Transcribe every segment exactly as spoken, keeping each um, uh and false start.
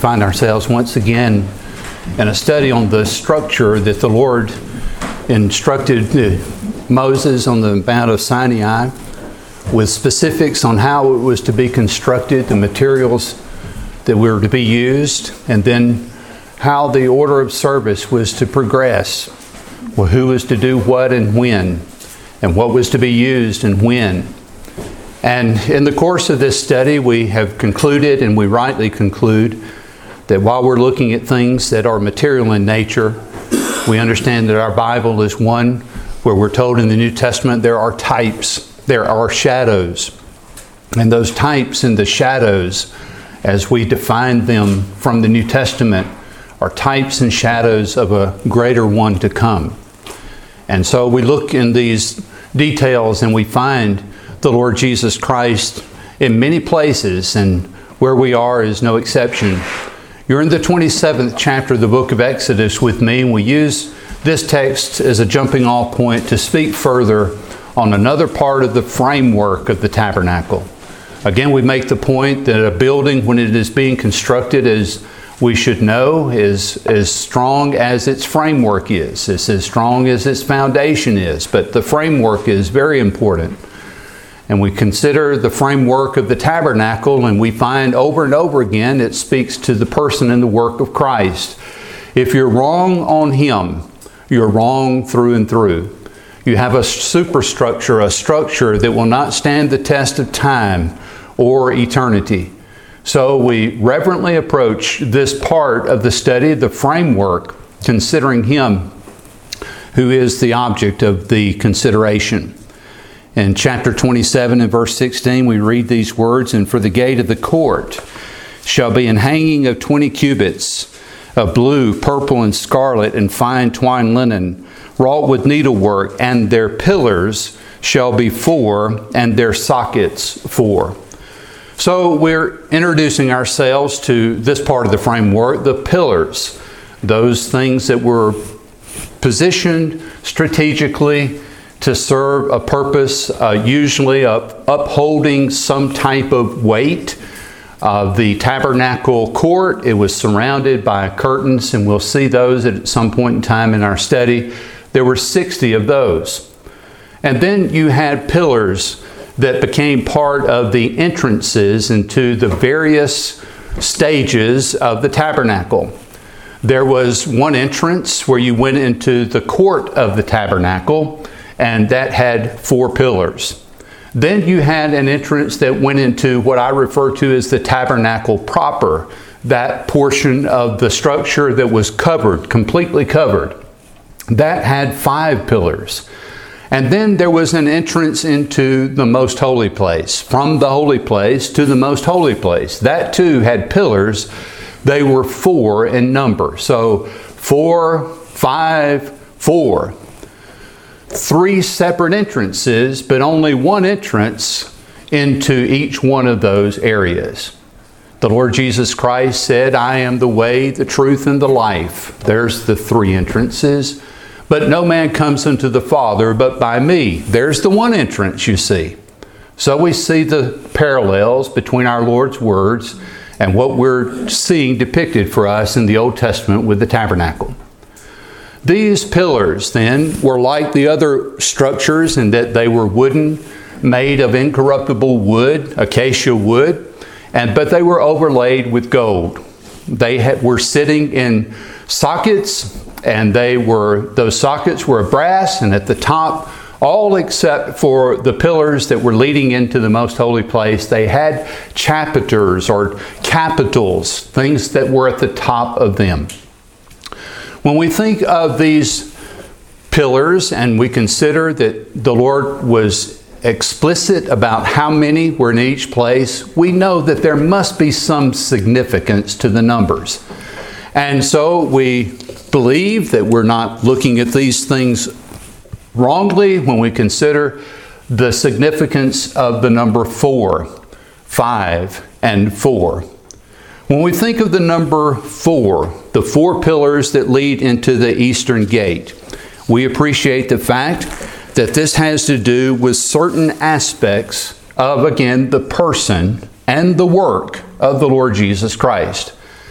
find ourselves once again in a study on the structure that the Lord instructed Moses on the Mount of Sinai, with specifics on how it was to be constructed, the materials that were to be used, and then how the order of service was to progress. Well, who was to do what and when, and what was to be used and when. And in the course of this study, we have concluded, and we rightly conclude, that while we're looking at things that are material in nature, we understand that our Bible is one where we're told in the New Testament there are types, there are shadows. And those types and the shadows, as we define them from the New Testament, are types and shadows of a greater one to come. And so we look in these details and we find the Lord Jesus Christ in many places, and where we are is no exception. You're in the twenty-seventh chapter of the book of Exodus with me, and we use this text as a jumping off point to speak further on another part of the framework of the tabernacle. Again, we make the point that a building, when it is being constructed, as we should know, is as strong as its framework is. It's as strong as its foundation is, but the framework is very important. And we consider the framework of the tabernacle, and we find over and over again it speaks to the person and the work of Christ. If you're wrong on Him, you're wrong through and through. You have a superstructure, a structure that will not stand the test of time or eternity. So we reverently approach this part of the study, the framework, considering Him who is the object of the consideration. In chapter twenty-seven and verse sixteen, we read these words, "And for the gate of the court shall be an hanging of twenty cubits of blue, purple, and scarlet, and fine twined linen, wrought with needlework, and their pillars shall be four, and their sockets four." So we're introducing ourselves to this part of the framework, the pillars, those things that were positioned strategically to serve a purpose, uh, usually of upholding some type of weight. Uh, the tabernacle court, it was surrounded by curtains, and we'll see those at some point in time in our study. There were sixty of those. And then you had pillars that became part of the entrances into the various stages of the tabernacle. There was one entrance where you went into the court of the tabernacle, and that had four pillars. Then you had an entrance that went into what I refer to as the tabernacle proper, that portion of the structure that was covered, completely covered. That had five pillars. And then there was an entrance into the most holy place, from the holy place to the most holy place. That too had pillars. They were four in number. So four, five, four. Three separate entrances, but only one entrance into each one of those areas. The Lord Jesus Christ said, "I am the way, the truth, and the life." There's the three entrances. "But no man comes unto the Father but by me." There's the one entrance, you see. So we see the parallels between our Lord's words and what we're seeing depicted for us in the Old Testament with the tabernacle. These pillars, then, were like the other structures in that they were wooden, made of incorruptible wood, acacia wood, and but they were overlaid with gold. They had, were sitting in sockets, and they were those sockets were of brass, and at the top, all except for the pillars that were leading into the most holy place, they had chapiters or capitals, things that were at the top of them. When we think of these pillars and we consider that the Lord was explicit about how many were in each place, we know that there must be some significance to the numbers. And so we believe that we're not looking at these things wrongly when we consider the significance of the number four, five, and four. When we think of the number four, the four pillars that lead into the eastern gate, we appreciate the fact that this has to do with certain aspects of, again, the person and the work of the Lord Jesus Christ.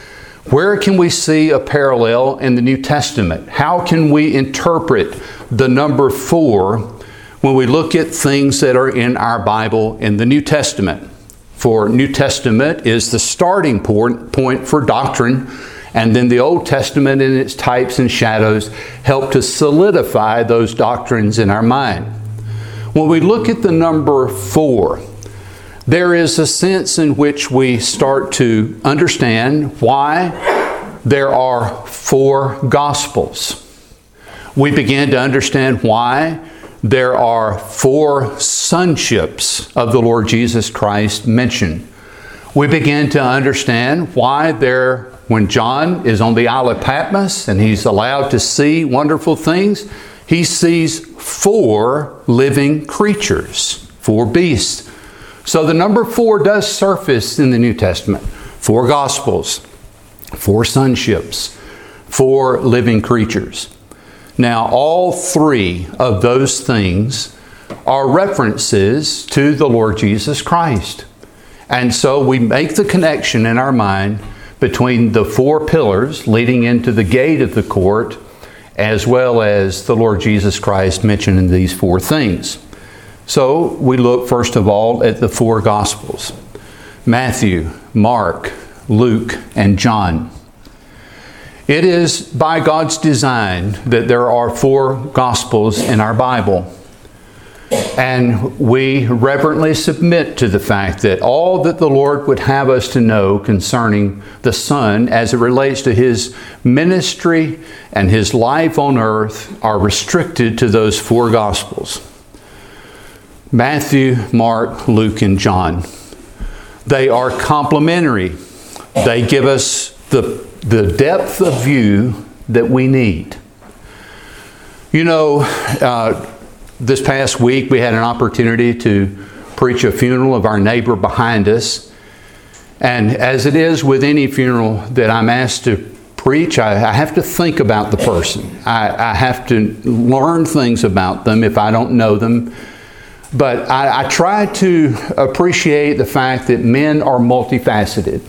Where can we see a parallel in the New Testament? How can we interpret the number four when we look at things that are in our Bible in the New Testament? For New Testament is the starting point for doctrine, and then the Old Testament and its types and shadows help to solidify those doctrines in our mind. When we look at the number four, there is a sense in which we start to understand why there are four Gospels. We begin to understand why there are four sonships of the Lord Jesus Christ mentioned. We begin to understand why there, when John is on the Isle of Patmos and he's allowed to see wonderful things, he sees four living creatures, four beasts. So the number four does surface in the New Testament. Four Gospels, four sonships, four living creatures. Now, all three of those things are references to the Lord Jesus Christ. And so we make the connection in our mind between the four pillars leading into the gate of the court, as well as the Lord Jesus Christ mentioned in these four things. So we look first of all at the four Gospels: Matthew, Mark, Luke, and John. It is by God's design that there are four Gospels in our Bible. And we reverently submit to the fact that all that the Lord would have us to know concerning the Son as it relates to His ministry and His life on earth are restricted to those four Gospels: Matthew, Mark, Luke, and John. They are complementary. They give us the, the depth of view that we need. You know, uh, this past week we had an opportunity to preach a funeral of our neighbor behind us. And as it is with any funeral that I'm asked to preach, I, I have to think about the person. I, I have to learn things about them if I don't know them. But I, I try to appreciate the fact that men are multifaceted.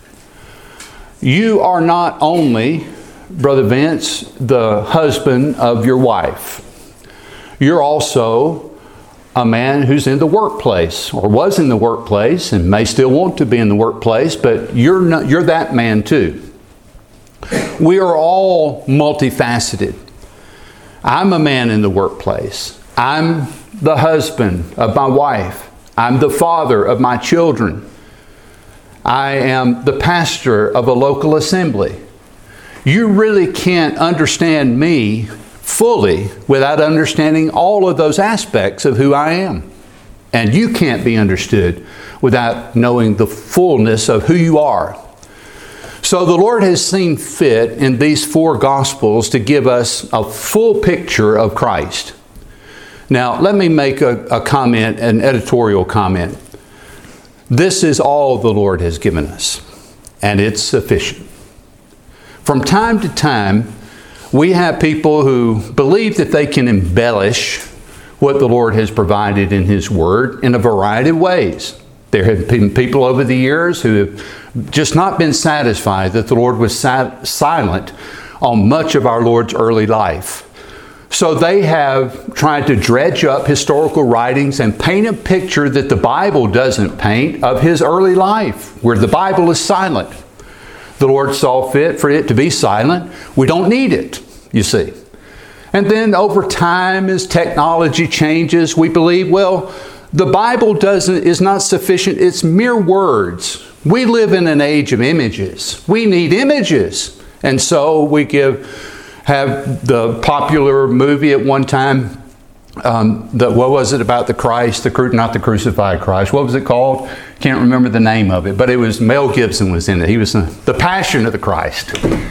You are not only, Brother Vince, the husband of your wife. You're also a man who's in the workplace, or was in the workplace, and may still want to be in the workplace, but you're not, you're that man too. We are all multifaceted. I'm a man in the workplace. I'm the husband of my wife. I'm the father of my children. I am the pastor of a local assembly. You really can't understand me fully without understanding all of those aspects of who I am. And you can't be understood without knowing the fullness of who you are. So the Lord has seen fit in these four Gospels to give us a full picture of Christ. Now, let me make a, a comment, an editorial comment. This is all the Lord has given us, and it's sufficient. From time to time, we have people who believe that they can embellish what the Lord has provided in His Word in a variety of ways. There have been people over the years who have just not been satisfied that the Lord was silent on much of our Lord's early life. So they have tried to dredge up historical writings and paint a picture that the Bible doesn't paint of His early life, where the Bible is silent. The Lord saw fit for it to be silent. We don't need it, you see. And then over time, as technology changes, we believe, well, the Bible doesn't is not sufficient. It's mere words. We live in an age of images. We need images. And so we give... have the popular movie at one time, um, the, what was it about the Christ, the cru- not the crucified Christ, what was it called? Can't remember the name of it, but it was, Mel Gibson was in it. He was the, the Passion of the Christ.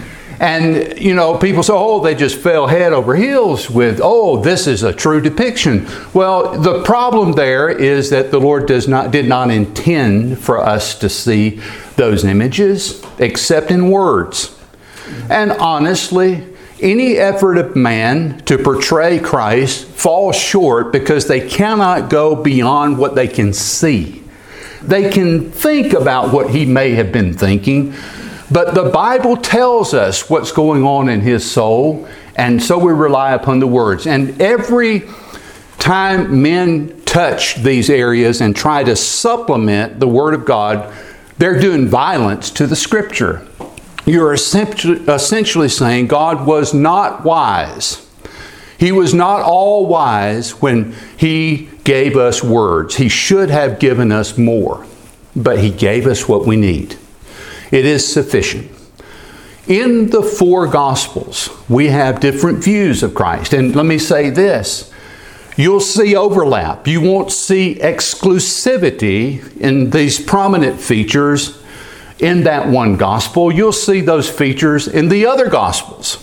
And, you know, people say, oh, they just fell head over heels with, oh, this is a true depiction. Well, the problem there is that the Lord does not did not intend for us to see those images except in words. And honestly, any effort of man to portray Christ falls short because they cannot go beyond what they can see. They can think about what He may have been thinking, But the Bible tells us what's going on in his soul, and so we rely upon the words. And every time men touch these areas and try to supplement the Word of God, they're doing violence to the Scripture. You're essentially saying God was not wise. He was not all wise when He gave us words. He should have given us more, but He gave us what we need. It is sufficient. In the four Gospels, we have different views of Christ. And let me say this. You'll see overlap. You won't see exclusivity in these prominent features in that one Gospel. You'll see those features in the other Gospels.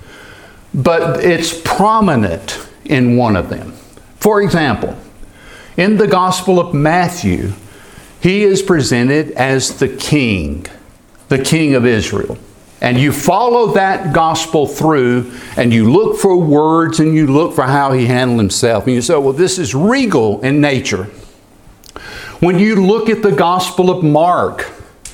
But it's prominent in one of them. For example, in the Gospel of Matthew, He is presented as the King, the King of Israel. And you follow that gospel through and you look for words and you look for how He handled Himself. And you say, well, this is regal in nature. When you look at the Gospel of Mark,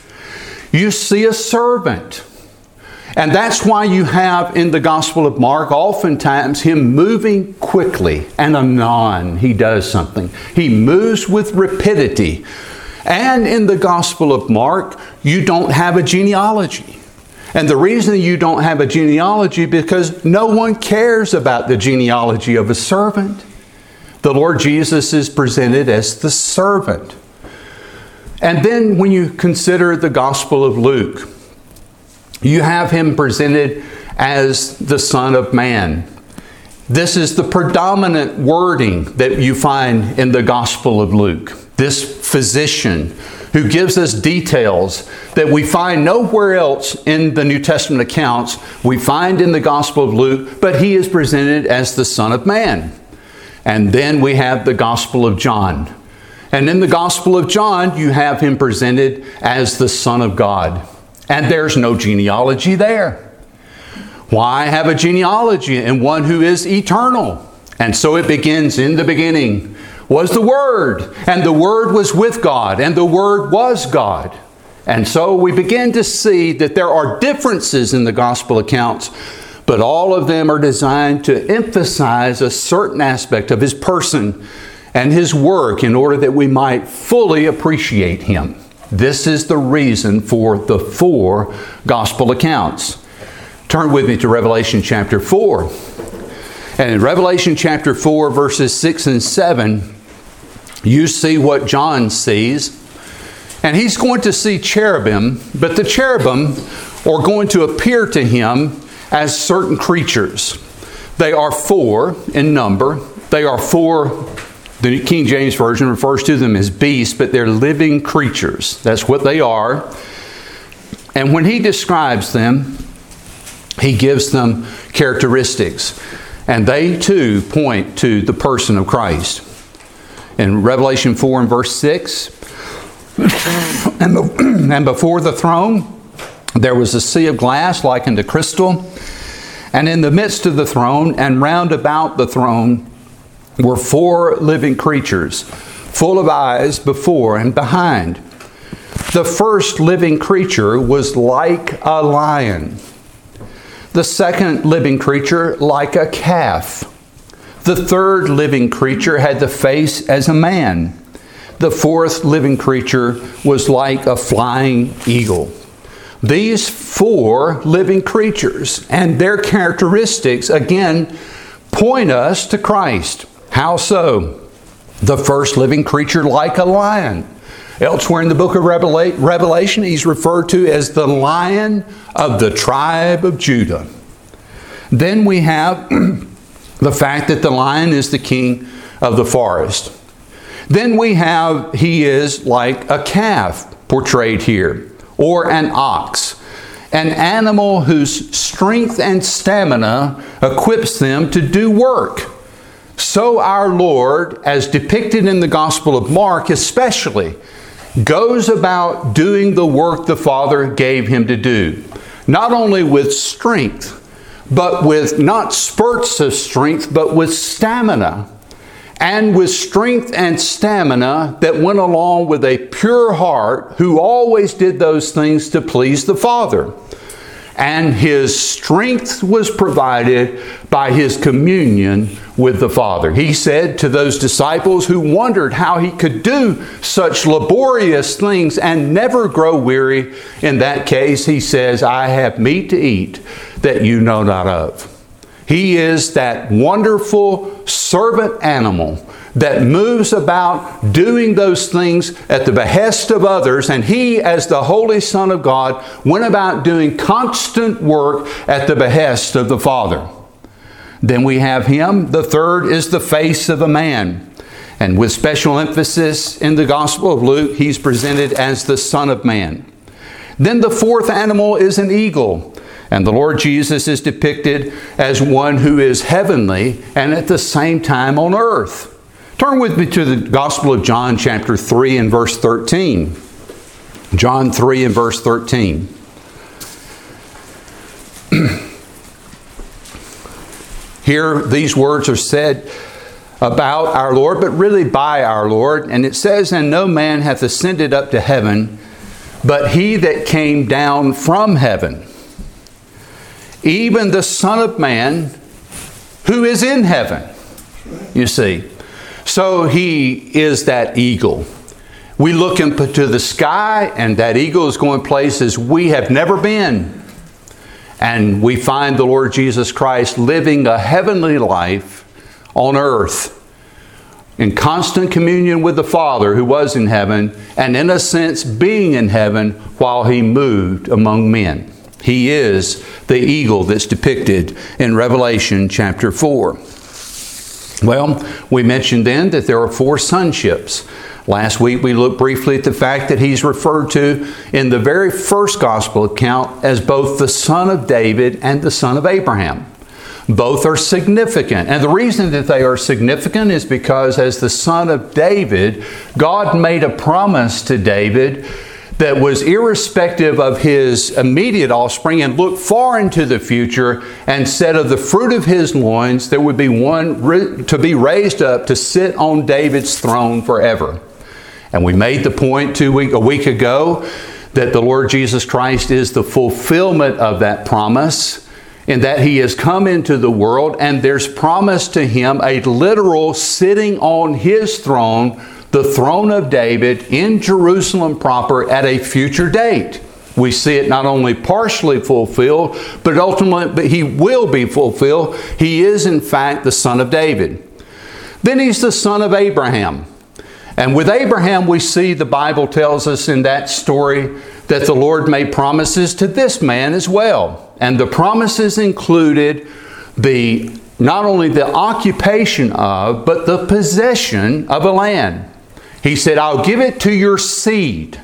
you see a servant. And that's why you have in the Gospel of Mark oftentimes Him moving quickly, and anon He does something. He moves with rapidity. And in the Gospel of Mark, you don't have a genealogy. And the reason you don't have a genealogy because no one cares about the genealogy of a servant. The Lord Jesus is presented as the servant. And then when you consider the Gospel of Luke, you have Him presented as the Son of Man. This is the predominant wording that you find in the Gospel of Luke. This physician who gives us details that we find nowhere else in the New Testament accounts, we find in the Gospel of Luke, but He is presented as the Son of Man. And then we have the Gospel of John. And in the Gospel of John, you have Him presented as the Son of God. And there's no genealogy there. Why have a genealogy in one who is eternal? And so it begins, in the beginning was the Word, and the Word was with God, and the Word was God. And so we begin to see that there are differences in the gospel accounts, but all of them are designed to emphasize a certain aspect of His person and His work in order that we might fully appreciate Him. This is the reason for the four gospel accounts. Turn with me to Revelation chapter four. And in Revelation chapter four, verses six and seven, you see what John sees. And he's going to see cherubim, but the cherubim are going to appear to him as certain creatures. They are four in number. They are four, the King James Version refers to them as beasts, but they're living creatures. That's what they are. And when he describes them, he gives them characteristics. And they too point to the person of Christ. In Revelation four and verse six, and before the throne there was a sea of glass like unto crystal, and in the midst of the throne and round about the throne were four living creatures, full of eyes before and behind. The first living creature was like a lion. The second living creature like a calf. The third living creature had the face as a man. The fourth living creature was like a flying eagle. These four living creatures and their characteristics again point us to Christ. How so? The first living creature like a lion. Elsewhere in the book of Revelation, he's referred to as the Lion of the tribe of Judah. Then we have the fact that the lion is the king of the forest. Then we have, he is like a calf portrayed here, or an ox, an animal whose strength and stamina equips them to do work. So our Lord, as depicted in the Gospel of Mark especially, goes about doing the work the Father gave Him to do, not only with strength, but with not spurts of strength, but with stamina. and with strength and stamina that went along with a pure heart, who always did those things to please the Father. And his strength was provided by his communion with the Father. He said to those disciples who wondered how he could do such laborious things and never grow weary, in that case, he says, I have meat to eat that you know not of. He is that wonderful servant animal that moves about doing those things at the behest of others. And he, as the Holy Son of God, went about doing constant work at the behest of the Father. Then we have him. The third is the face of a man. And with special emphasis in the Gospel of Luke, he's presented as the Son of Man. Then the fourth animal is an eagle. And the Lord Jesus is depicted as one who is heavenly and at the same time on earth. Turn with me to the Gospel of John chapter three and verse thirteen. John three and verse thirteen. Here these words are said about our Lord, but really by our Lord. And it says, and no man hath ascended up to heaven, but he that came down from heaven, even the Son of Man who is in heaven. You see. So he is that eagle. We look into the sky, and that eagle is going places we have never been. And we find the Lord Jesus Christ living a heavenly life on earth, in constant communion with the Father who was in heaven, and in a sense being in heaven while he moved among men. He is the eagle that's depicted in Revelation chapter four. Well, we mentioned then that there are four sonships. Last week we looked briefly at the fact that he's referred to in the very first gospel account as both the son of David and the son of Abraham. Both are significant. And the reason that they are significant is because as the son of David, God made a promise to David that was irrespective of his immediate offspring, and looked far into the future and said of the fruit of his loins there would be one to be raised up to sit on David's throne forever. And we made the point two week, a week ago that the Lord Jesus Christ is the fulfillment of that promise, in that he has come into the world and there's promised to him a literal sitting on his throne, the throne of David in Jerusalem proper, at a future date. We see it not only partially fulfilled, but ultimately but he will be fulfilled. He is in fact the son of David. Then he's the son of Abraham. And with Abraham we see, the Bible tells us in that story, that the Lord made promises to this man as well. And the promises included the not only the occupation of, but the possession of a land. He said, I'll give it to your seed.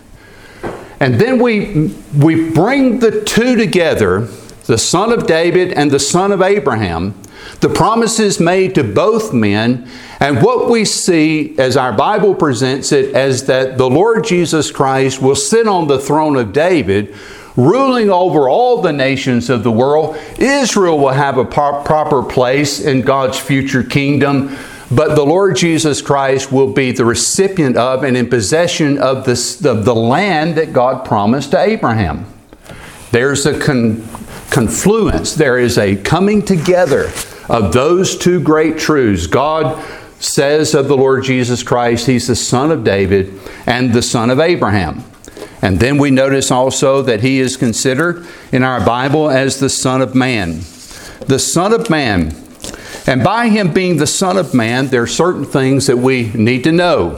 And then we, we bring the two together, the son of David and the son of Abraham, the promises made to both men. And what we see as our Bible presents it, as that the Lord Jesus Christ will sit on the throne of David, ruling over all the nations of the world. Israel will have a proper place in God's future kingdom. But the Lord Jesus Christ will be the recipient of and in possession of, this, of the land that God promised to Abraham. There's a con, confluence. There is a coming together of those two great truths. God says of the Lord Jesus Christ, he's the son of David and the son of Abraham. And then we notice also that he is considered in our Bible as the Son of Man. The Son of Man. And by him being the Son of Man, there are certain things that we need to know.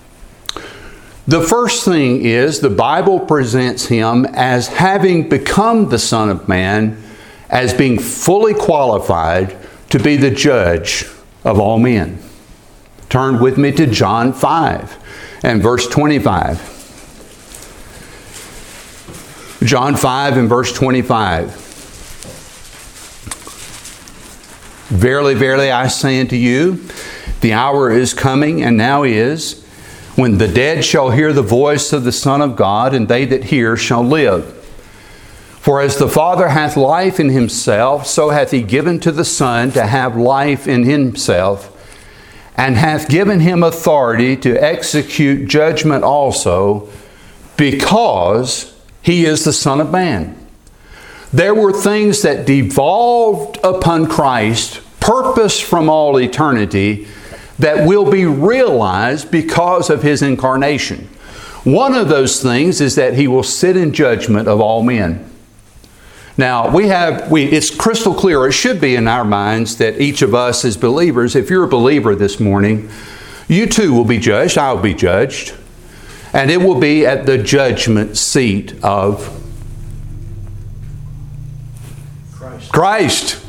The first thing is the Bible presents him as having become the Son of Man, as being fully qualified to be the judge of all men. Turn with me to John five and verse twenty-five. John five and verse twenty-five. Verily, verily, I say unto you, the hour is coming, and now is, when the dead shall hear the voice of the Son of God, and they that hear shall live. For as the Father hath life in himself, so hath he given to the Son to have life in himself. and hath given him authority to execute judgment also, because he is the Son of Man. There were things that devolved upon Christ, purpose from all eternity, that will be realized because of his incarnation. One of those things is that he will sit in judgment of all men. Now, we have, we, it's crystal clear, it should be in our minds, that each of us as believers, if you're a believer this morning, you too will be judged, I will be judged, and it will be at the judgment seat of Christ. Christ.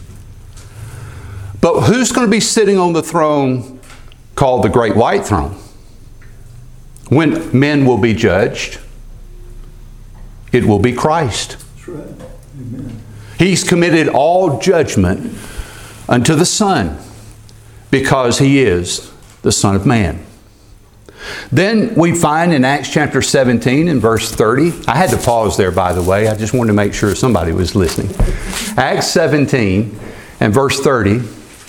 But who's going to be sitting on the throne called the Great White Throne? When men will be judged, it will be Christ. That's right. Amen. He's committed all judgment unto the Son, because he is the Son of Man. Then we find in Acts chapter seventeen and verse thirty, I had to pause there, by the way, I just wanted to make sure somebody was listening. Acts seventeen and verse thirty,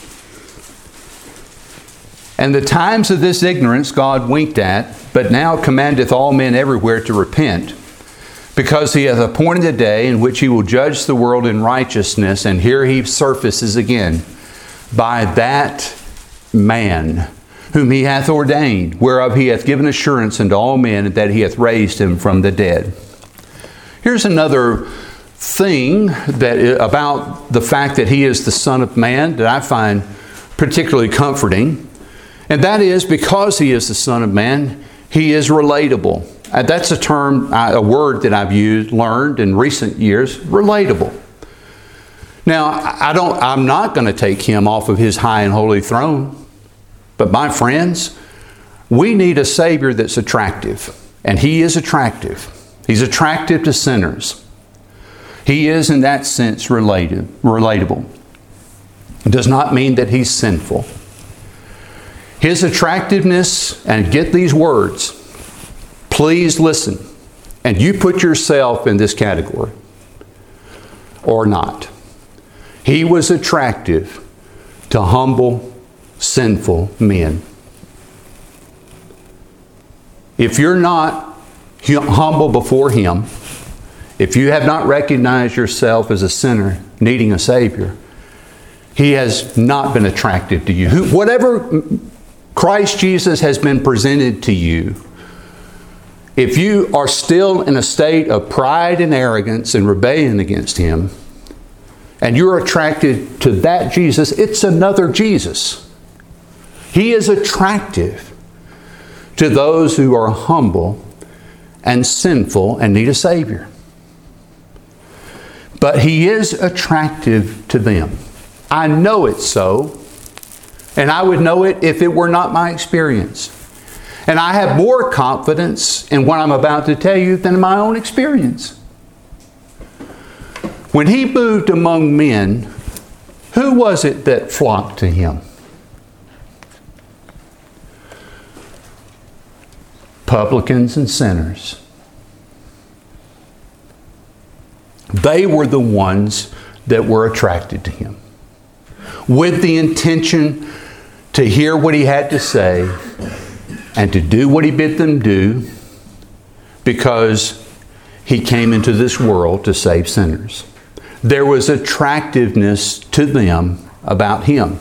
and the times of this ignorance God winked at, but now commandeth all men everywhere to repent, because he hath appointed a day in which he will judge the world in righteousness. And here he surfaces again, by that man whom he hath ordained, whereof he hath given assurance unto all men, that he hath raised him from the dead. Here's another thing that about the fact that he is the Son of Man that I find particularly comforting. And that is, because he is the Son of Man, he is relatable. Uh, that's a term, uh, a word that I've used, learned in recent years, relatable. Now, I don't, I'm not going to take him off of his high and holy throne. But my friends, we need a Savior that's attractive. And he is attractive. He's attractive to sinners. He is, in that sense, related, relatable. It does not mean that he's sinful. His attractiveness, and get these words, please listen, and you put yourself in this category or not. He was attractive to humble, sinful men. If you're not humble before him, if you have not recognized yourself as a sinner needing a Savior, he has not been attractive to you. Who, whatever Christ Jesus has been presented to you, if you are still in a state of pride and arrogance and rebellion against him, and you're attracted to that Jesus, it's another Jesus. He is attractive to those who are humble and sinful and need a Savior. But he is attractive to them. I know it's so, and I would know it if it were not my experience. And I have more confidence in what I'm about to tell you than my own experience. When he moved among men, who was it that flocked to him? Publicans and sinners. They were the ones that were attracted to him, with the intention to hear what he had to say and to do what he bid them do, because he came into this world to save sinners. There was attractiveness to them about him.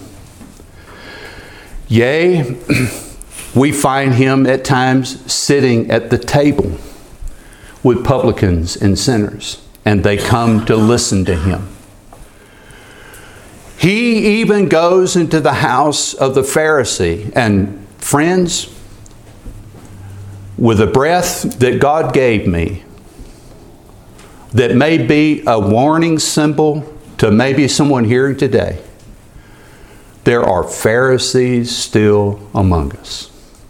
Yea, we find him at times sitting at the table with publicans and sinners, and they come to listen to him. He even goes into the house of the Pharisee. And friends, with the breath that God gave me, that may be a warning symbol to maybe someone hearing today, there are Pharisees still among us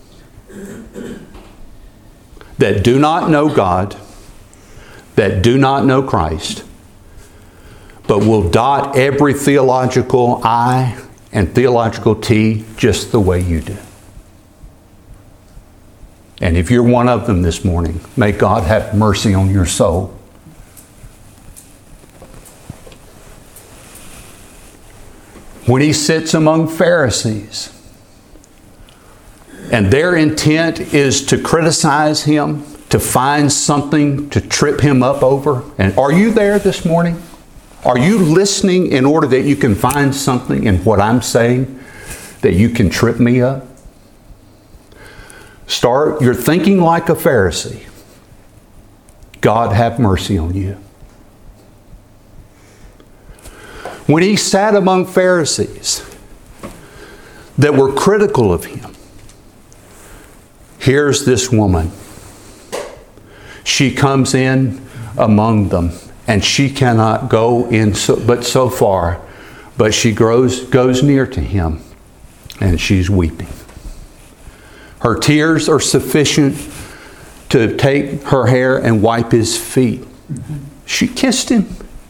that do not know God, that do not know Christ, but will dot every theological I and theological T just the way you do. And if you're one of them this morning, may God have mercy on your soul. When he sits among Pharisees, and their intent is to criticize him, to find something to trip him up over. And are you there this morning? Are you listening in order that you can find something in what I'm saying that you can trip me up? Start, you're thinking like a Pharisee. God have mercy on you. When he sat among Pharisees that were critical of him, here's this woman. She comes in among them, and she cannot go in so, but so far, but she grows, goes near to him, and she's weeping. Her tears are sufficient to take her hair and wipe his feet. She kissed him.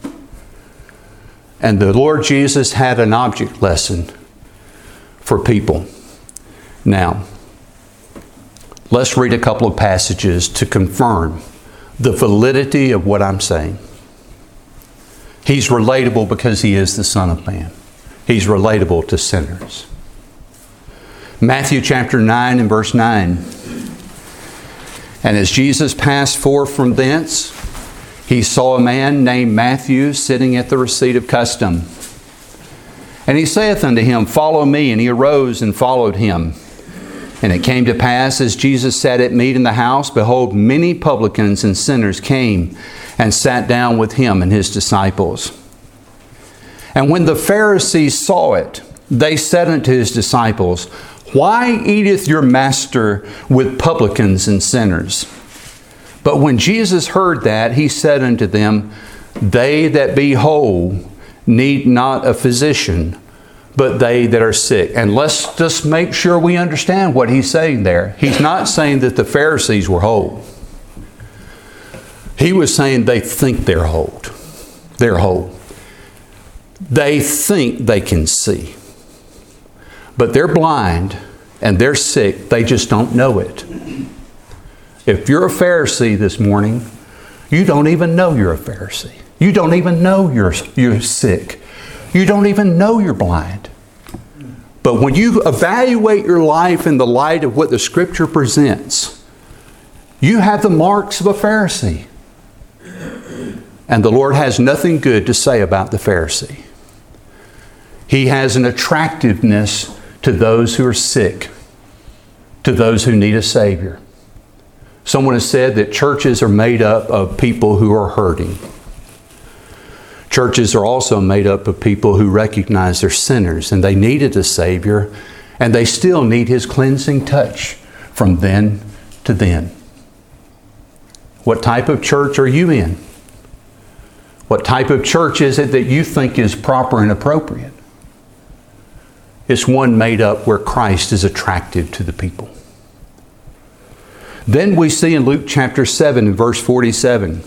And the Lord Jesus had an object lesson for people. Now, let's read a couple of passages to confirm the validity of what I'm saying. He's relatable because he is the Son of Man. He's relatable to sinners. Matthew chapter nine and verse nine. And as Jesus passed forth from thence, he saw a man named Matthew sitting at the receipt of custom. And he saith unto him, Follow me. And he arose and followed him. And it came to pass, as Jesus sat at meat in the house, behold, many publicans and sinners came and sat down with him and his disciples. And when the Pharisees saw it, they said unto his disciples, Why eateth your master with publicans and sinners? But when Jesus heard that, he said unto them, They that be whole need not a physician, but they that are sick. And let's just make sure we understand what he's saying there. He's not saying that the Pharisees were whole. He was saying they think they're whole. They're whole. They think they can see. But they're blind and they're sick. They just don't know it. If you're a Pharisee this morning, you don't even know you're a Pharisee. You don't even know you're, you're sick. You don't even know you're blind. But when you evaluate your life in the light of what the Scripture presents, you have the marks of a Pharisee. And the Lord has nothing good to say about the Pharisee. He has an attractiveness to those who are sick, to those who need a Savior. Someone has said that churches are made up of people who are hurting. Churches are also made up of people who recognize they're sinners and they needed a Savior, and they still need His cleansing touch from then to then. What type of church are you in? What type of church is it that you think is proper and appropriate? It's one made up where Christ is attractive to the people. Then we see in Luke chapter seven and verse forty-seven,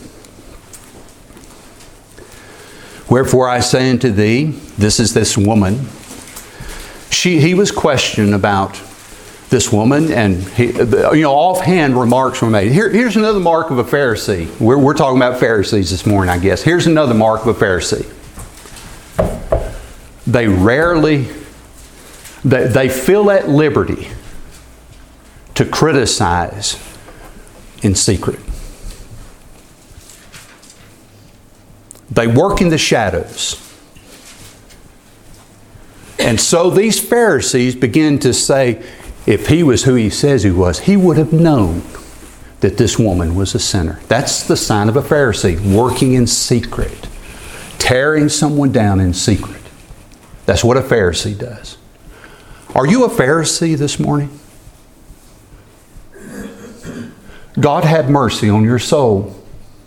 Wherefore I say unto thee, this is this woman. She, he was questioned about this woman, and he, you know, offhand remarks were made. Here, here's another mark of a Pharisee. We're, we're talking about Pharisees this morning, I guess. Here's another mark of a Pharisee. They rarely, they, they feel at liberty to criticize in secret. They work in the shadows. And so these Pharisees begin to say, if he was who he says he was, he would have known that this woman was a sinner. That's the sign of a Pharisee, working in secret, tearing someone down in secret. That's what a Pharisee does. Are you a Pharisee this morning? God have mercy on your soul.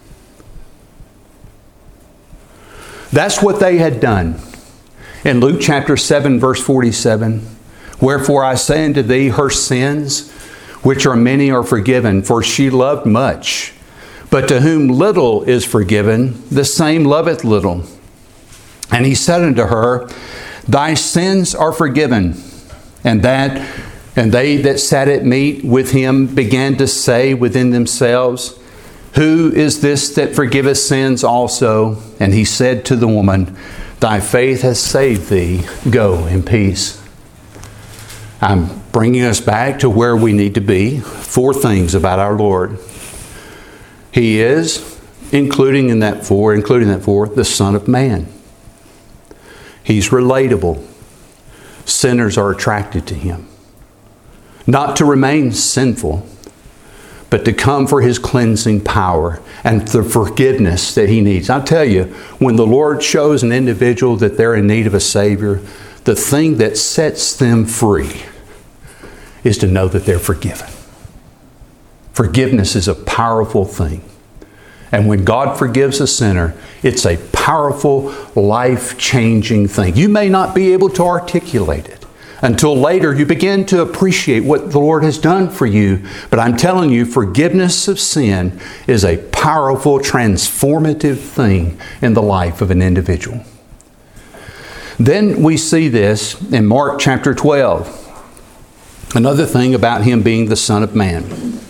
That's what they had done. In Luke chapter seven, verse forty-seven, Wherefore I say unto thee, her sins, which are many, are forgiven, for she loved much. But to whom little is forgiven, the same loveth little. And he said unto her, Thy sins are forgiven. And that, and they that sat at meat with him began to say within themselves, Who is this that forgiveth sins also? And he said to the woman, Thy faith has saved thee. Go in peace. I'm bringing us back to where we need to be. Four things about our Lord. He is, including in that four, including that four, the Son of Man. He's relatable. Sinners are attracted to Him. Not to remain sinful, but to come for His cleansing power and the forgiveness that He needs. I'll tell you, when the Lord shows an individual that they're in need of a Savior, the thing that sets them free is to know that they're forgiven. Forgiveness is a powerful thing. And when God forgives a sinner, it's a powerful, life-changing thing. You may not be able to articulate it until later you begin to appreciate what the Lord has done for you. But I'm telling you, forgiveness of sin is a powerful, transformative thing in the life of an individual. Then we see this in Mark chapter twelve. Another thing about Him being the Son of Man.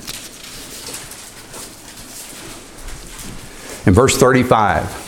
In verse thirty-five.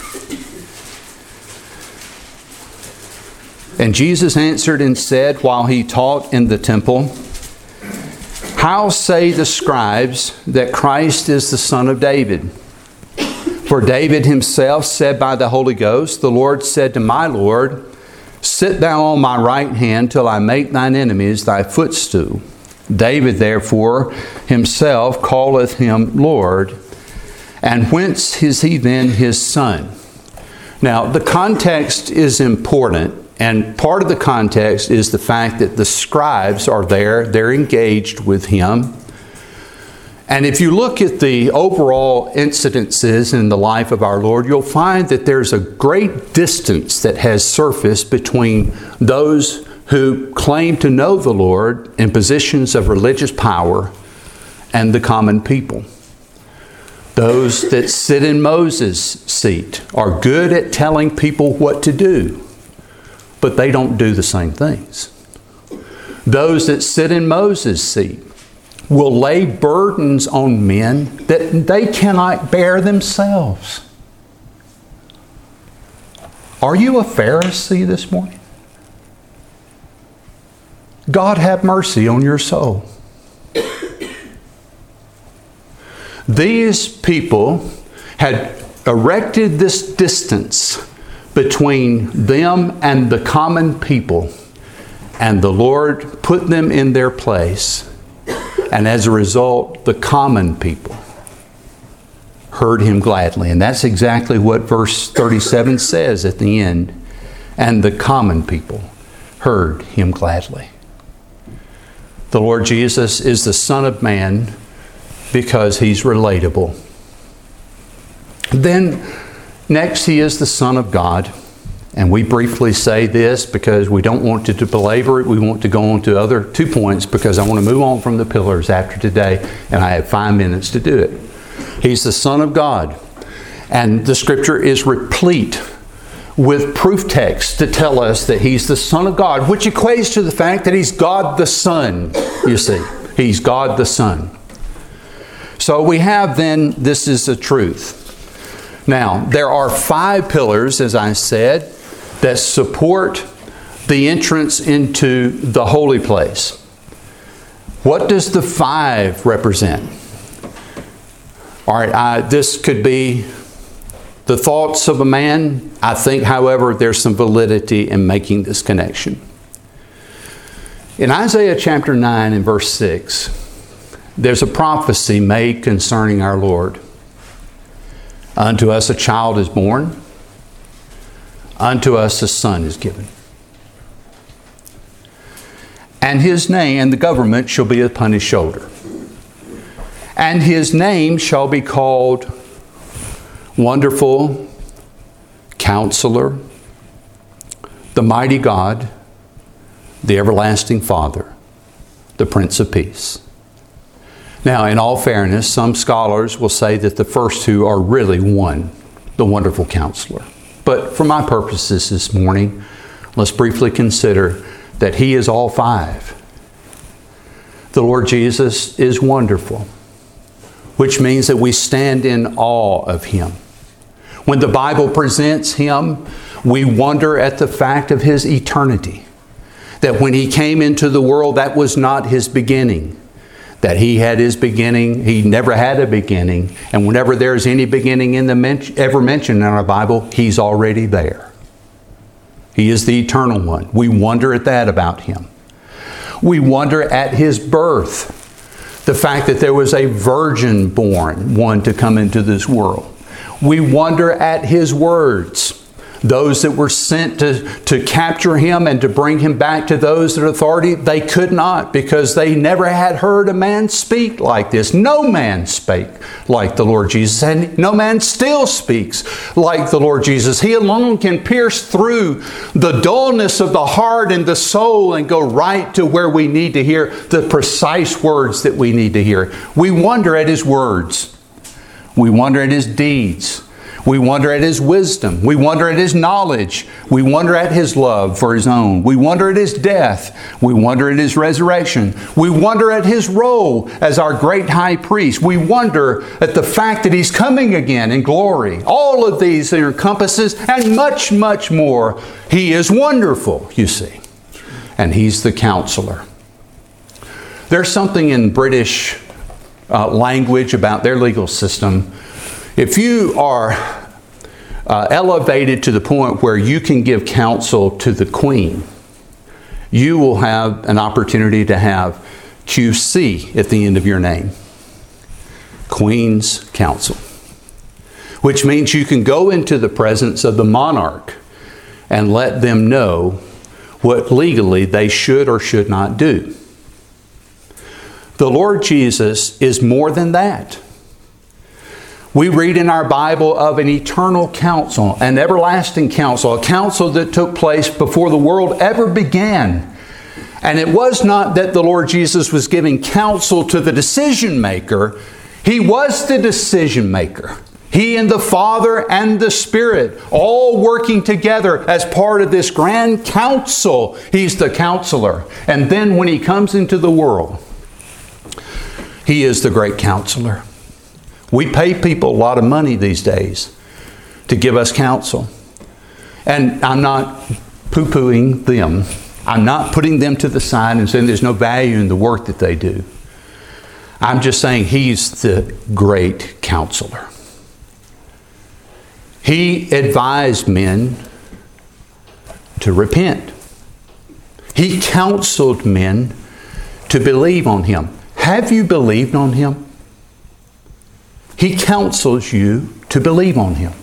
And Jesus answered and said, while He taught in the temple, how say the scribes that Christ is the Son of David? For David himself said by the Holy Ghost, the Lord said to my Lord, sit thou on my right hand till I make thine enemies thy footstool. David therefore himself calleth Him Lord. And whence is He then His Son? Now, the context is important. And part of the context is the fact that the scribes are there. They're engaged with Him. And if you look at the overall incidences in the life of our Lord, you'll find that there's a great distance that has surfaced between those who claim to know the Lord in positions of religious power and the common people. Those that sit in Moses' seat are good at telling people what to do, but they don't do the same things. Those that sit in Moses' seat will lay burdens on men that they cannot bear themselves. Are you a Pharisee this morning? God have mercy on your soul. These people had erected this distance between them and the common people, and the Lord put them in their place. And as a result, the common people heard Him gladly. And that's exactly what verse thirty-seven says at the end. And the common people heard Him gladly. The Lord Jesus is the Son of Man because He's relatable. Then next, He is the Son of God. And we briefly say this because we don't want to, to belabor it. We want to go on to other two points because I want to move on from the pillars after today, and I have five minutes to do it. He's the Son of God. And the Scripture is replete with proof texts to tell us that He's the Son of God, which equates to the fact that He's God the Son, you see. He's God the Son. So we have then, this is the truth. Now, there are five pillars, as I said, that support the entrance into the holy place. What does the five represent? All right, I, this could be the thoughts of a man. I think, however, there's some validity in making this connection. In Isaiah chapter nine and verse six, there's a prophecy made concerning our Lord. Unto us a child is born, unto us a son is given. And His name and the government shall be upon His shoulder. And His name shall be called Wonderful, Counselor, the Mighty God, the Everlasting Father, the Prince of Peace. Now, in all fairness, some scholars will say that the first two are really one, the Wonderful Counselor. But for my purposes this morning, let's briefly consider that He is all five. The Lord Jesus is wonderful, which means that we stand in awe of Him. When the Bible presents Him, we wonder at the fact of His eternity, that when He came into the world, that was not His beginning. That He had His beginning, He never had a beginning. And whenever there's any beginning in the men- ever mentioned in our Bible, He's already there. He is the eternal one. We wonder at that about Him. We wonder at His birth. The fact that there was a virgin born, one to come into this world. We wonder at His words. Those that were sent to, to capture Him and to bring Him back to those that are authority, they could not, because they never had heard a man speak like this. No man spake like the Lord Jesus, and no man still speaks like the Lord Jesus. He alone can pierce through the dullness of the heart and the soul and go right to where we need to hear the precise words that we need to hear. We wonder at His words. We wonder at His deeds. We wonder at His wisdom. We wonder at His knowledge. We wonder at His love for His own. We wonder at His death. We wonder at His resurrection. We wonder at His role as our great high priest. We wonder at the fact that He's coming again in glory. All of these encompasses, and much, much more. He is wonderful, you see. And He's the Counselor. There's something in British uh, language about their legal system. If you are uh, elevated to the point where you can give counsel to the Queen, you will have an opportunity to have Q C at the end of your name. Queen's Counsel. Which means you can go into the presence of the monarch and let them know what legally they should or should not do. The Lord Jesus is more than that. We read in our Bible of an eternal counsel, an everlasting counsel, a counsel that took place before the world ever began. And it was not that the Lord Jesus was giving counsel to the decision maker. He was the decision maker. He and the Father and the Spirit all working together as part of this grand counsel. He's the counselor. And then when He comes into the world, He is the great counselor. We pay people a lot of money these days to give us counsel. And I'm not poo-pooing them. I'm not putting them to the side and saying there's no value in the work that they do. I'm just saying He's the great counselor. He advised men to repent. He counseled men to believe on Him. Have you believed on Him? He counsels you to believe on Him.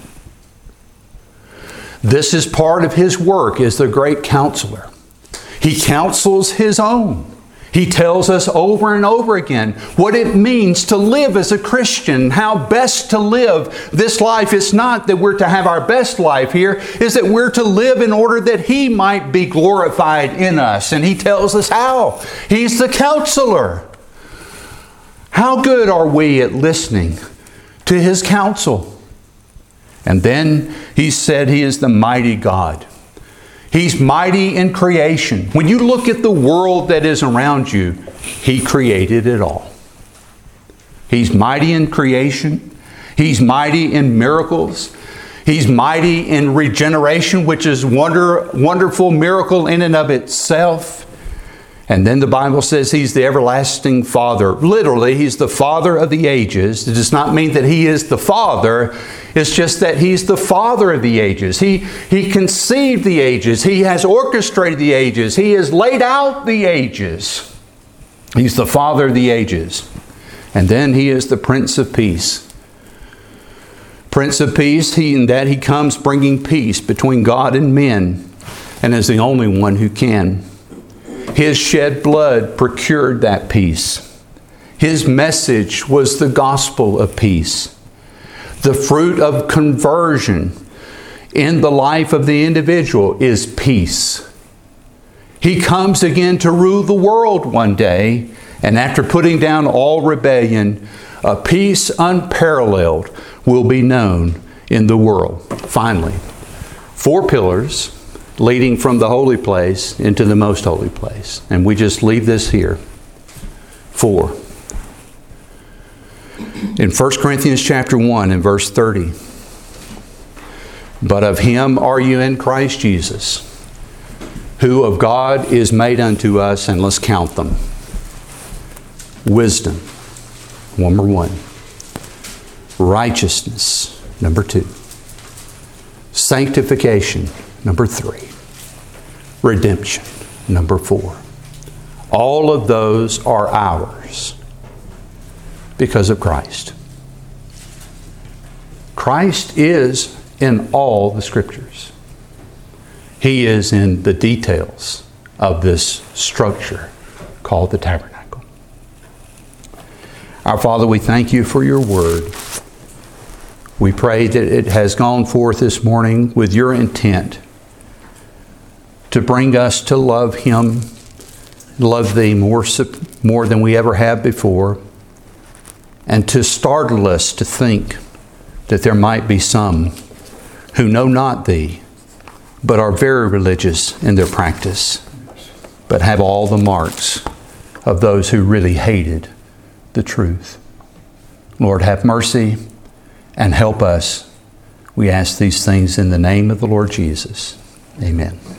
This is part of His work as the great counselor. He counsels His own. He tells us over and over again what it means to live as a Christian, how best to live this life. It's not that we're to have our best life here, it's that we're to live in order that He might be glorified in us. And He tells us how. He's the counselor. How good are we at listening to His counsel? And then He said He is the mighty God. He's mighty in creation. When you look at the world that is around you, He created it all. He's mighty in creation. He's mighty in miracles. He's mighty in regeneration, which is wonder, wonderful miracle in and of itself. And then the Bible says He's the everlasting Father. Literally, He's the Father of the ages. It does not mean that He is the Father. It's just that He's the Father of the ages. He, he conceived the ages. He has orchestrated the ages. He has laid out the ages. He's the Father of the ages. And then He is the Prince of Peace. Prince of Peace, He in that He comes bringing peace between God and men, and is the only one who can. His shed blood procured that peace. His message was the gospel of peace. The fruit of conversion in the life of the individual is peace. He comes again to rule the world one day, and after putting down all rebellion, a peace unparalleled will be known in the world. Finally, four pillars leading from the holy place into the most holy place. And we just leave this here. Four. In First Corinthians chapter one and verse thirty. But of Him are you in Christ Jesus, who of God is made unto us, and let's count them. Wisdom, number one. Righteousness, number two. Sanctification, number three. Redemption, number four. All of those are ours because of Christ. Christ is in all the Scriptures. He is in the details of this structure called the tabernacle. Our Father, we thank you for your word. We pray that it has gone forth this morning with your intent to bring us to love Him, love Thee more, more than we ever have before, and to startle us to think that there might be some who know not Thee, but are very religious in their practice, but have all the marks of those who really hated the truth. Lord, have mercy and help us. We ask these things in the name of the Lord Jesus. Amen.